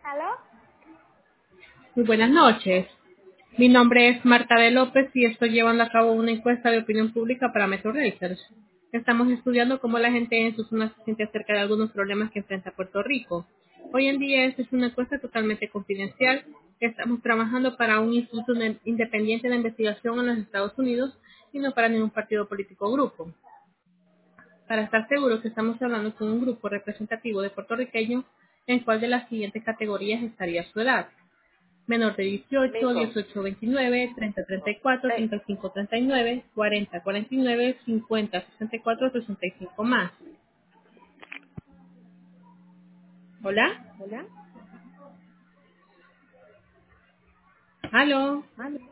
¿Aló? Muy buenas noches. Mi nombre es Marta de López y estoy llevando a cabo una encuesta de opinión pública para Metro Research. Estamos estudiando cómo la gente en su zona se siente acerca de algunos problemas que enfrenta Puerto Rico. Hoy en día esta es una encuesta totalmente confidencial. Estamos trabajando para un instituto independiente de investigación en los Estados Unidos y no para ningún partido político o grupo. Para estar seguros que estamos hablando con un grupo representativo de puertorriqueños, ¿en cuál de las siguientes categorías estaría su edad? Menor de 18, Mijo. 18, 29, 30, 34, Ey, 35, 39, 40, 49, 50, 64, 65 más. ¿Hola? ¿hola? ¿Aló?